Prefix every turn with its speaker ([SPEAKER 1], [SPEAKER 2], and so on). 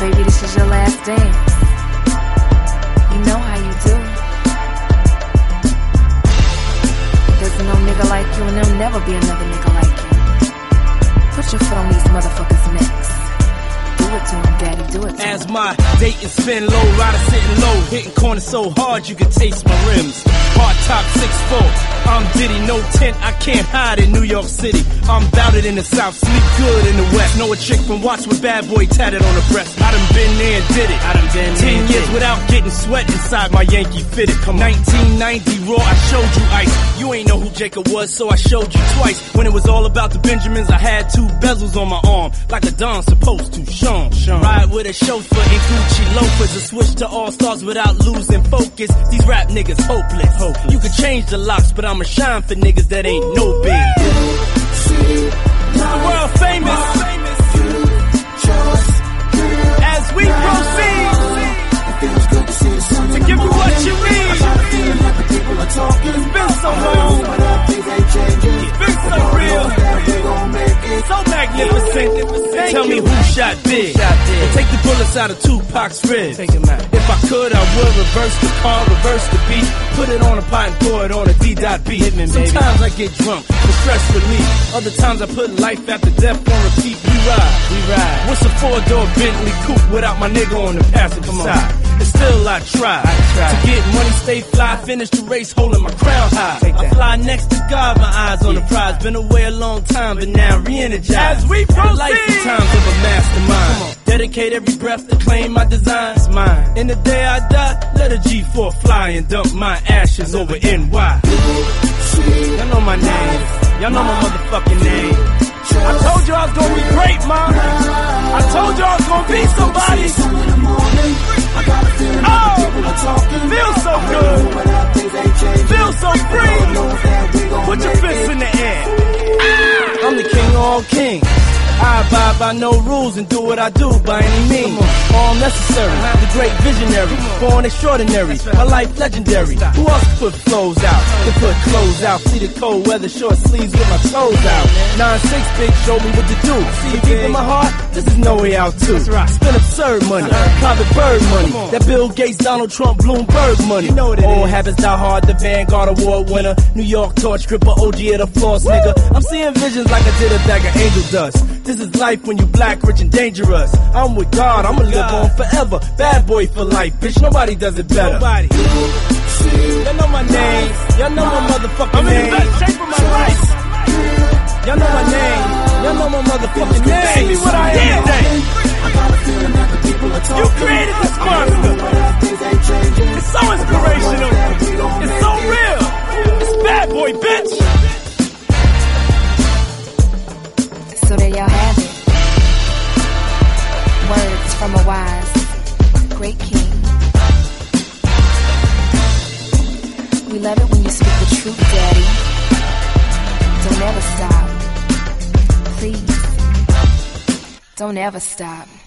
[SPEAKER 1] Baby, this is your last dance. You know how you do. There's no nigga like you, and there'll never be another nigga like you. Put your foot on these motherfuckers' necks. Do it to him, daddy, do it to him.
[SPEAKER 2] As my Dayton spin low, rider sitting low, hitting corners so hard you can taste my rims. Hard top 6'4", I'm Diddy, no tent, I can't hide in New York City. I'm bout it in the South, sleep good in the West. Know a chick from Watts with Bad Boy tatted on her breast. I done been there and did it. 10 years without getting sweat inside my Yankee fitted. 1990 Raw, I showed you ice. You ain't know who Jacob was, so I showed you twice. When it was all about the Benjamins, I had 2 bezels on my arm, like a Don supposed to. Sean. Ride with a chauffeur in Gucci loafers. A switch to all stars without losing focus. These rap niggas hopeless. You can change the locks, but I'ma shine for niggas that ain't no big. The world famous. As we proceed to give you what you need. It's been so long. It's been so real. So magnificent. Tell me who shot big. And take the bullets out of Tupac's ribs. If I could, I would reverse the car, reverse the beat. Put it on a pot and pour it on a D.B. Sometimes I get drunk for stress relief. Other times I put life after death on repeat. We ride. What's a 4-door Bentley coupe without my nigga on the passenger side? And still I try to get money, stay fly, finish the race holding my crown high. I fly next to God, my eyes on the prize. Been away a long time, but now re-energized. As we proceed, lifetimes of a mastermind. Dedicate every breath to claim my design's mine. In the day I die, let a G4 fly and dump my ashes over NY. Y'all know my name. Y'all know my motherfucking name. I told you I was gonna be great, ma. I told you I was gonna be somebody. Oh, feel so good. Feel so free. Put your fists in the air. I'm the king of all kings. I abide by no rules and do what I do by any means. All necessary, the great visionary, born extraordinary, my life legendary. Who else put flows out? To put clothes out, see the cold weather, short sleeves with my toes out. 9-6 big showed me what to do. See deep in my heart, this is no way out too. Spend absurd money, private bird money, that Bill Gates, Donald Trump, Bloomberg money. Old habits die hard, the Vanguard Award winner, New York torch gripper, OG of the floss nigga. I'm seeing visions like I did a bag of angel dust. This is life when you black, rich and dangerous. I'm with God, I'ma live on forever. Bad boy for life, bitch, nobody does it better. Nobody. Y'all know my name. Y'all know my motherfucking name. I'm in the best shape of my life. Y'all know my name. Y'all know my motherfucking name. See me what I am today. You created this monster. It's so inspirational. It's so real. It's bad boy, bitch.
[SPEAKER 1] So there y'all have it. Words from a wise, great king. We love it when you speak the truth, daddy. Don't ever stop. Please, don't ever stop.